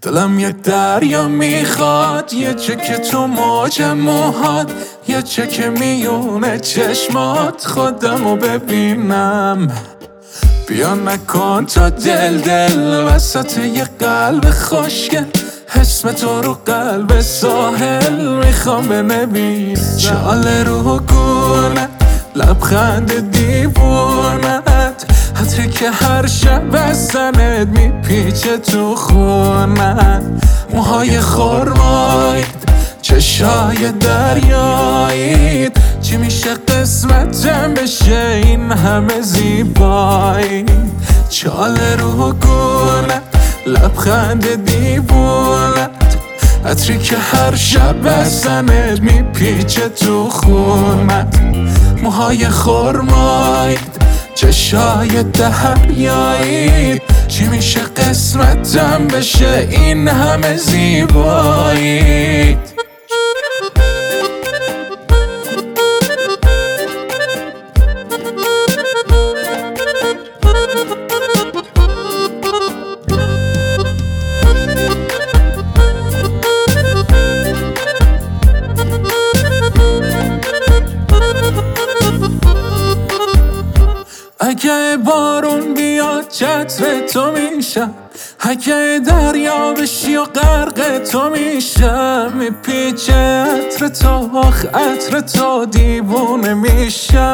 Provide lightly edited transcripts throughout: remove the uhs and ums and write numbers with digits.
دلم یک دریا میخواد، یه چکه تو موج موهات، یه چکه میونه چشمات، خودمو ببینم. بیا نکن تا دل وسط یه قلب خوشگل، اسم تو رو قلب ساحل میخوام بنویسم. چاله رو گونه لبخند دیوونت، حتی که هر شب بزنت میپیچه تو خونت. موهای خرمایید، چشای دریایید، چی میشه قسمتم بشه این همه زیبایی. چاله رو گونه لبخند دیوونت، عطری که هر شب بزنت میپیچه تو خونت. موهای خرمایید، چشای دریایید، چی میشه قسمتم بشه این همه زیبایی. اگه بارون بیاد چتر تو میشم، اگه دریا بشی و غرق تو میشم، میپیچه عطر تو، آخ عطر تو، دیوونه میشم،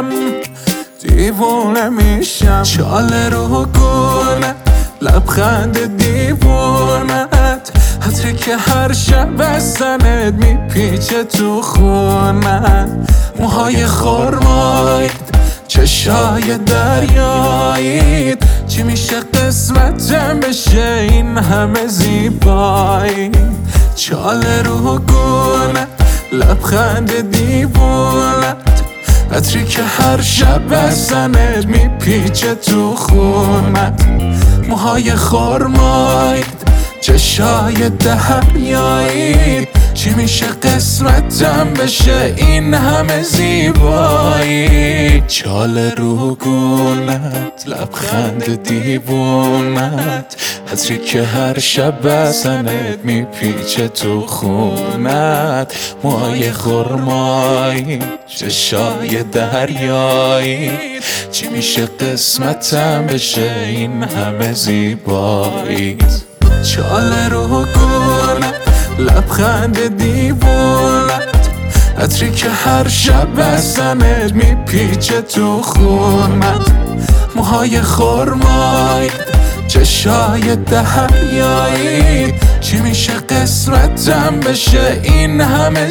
دیوونه میشم. چاله رو گونه لبخند دیوونت، عطری که هر شب بزنت میپیچه تو خونت. موهای خرمایید، چشای دریایید، چی میشه قسمتم بشه این همه زیبایی. چاله رو گونه لبخند دیوونت، عطری که هر شب بزنت میپیچه تو خونت. موهای خرمایید، چشای دریایید، چی میشه قسمتم بشه این همه زیبایی. چاله رو گونت لبخند دیوونت، عطری که هر شب بزنت میپیچه تو خونت. موهای خرمایی، چشای دریایی، چی میشه قسمتم بشه این همه زیبایی. چاله رو گونه لبخند دیوونت، عطری که هر شب بزنت میپیچه تو خونت. موهای خرمایید، چشای دریایید، چی میشه قسمتم بشه این همه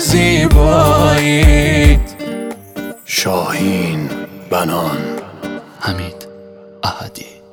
زیبایی. شاهین بنان، حمید احدی.